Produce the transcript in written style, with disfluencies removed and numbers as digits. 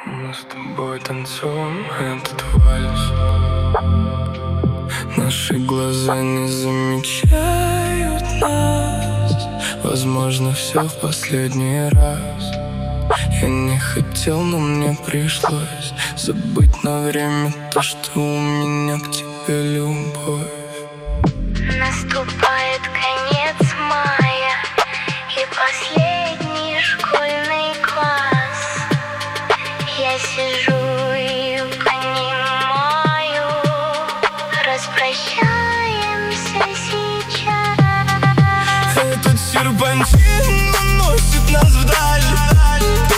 Мы с тобой танцуем этот вальс. Наши глаза не замечают нас. Возможно, все в последний раз. Я не хотел, но мне пришлось забыть на время то, что у меня к тебе любовь. Наступает конец мая и последний школьный класс. Я сижу и понимаю, распрощаемся сейчас. Этот серпантин уносит нас вдаль.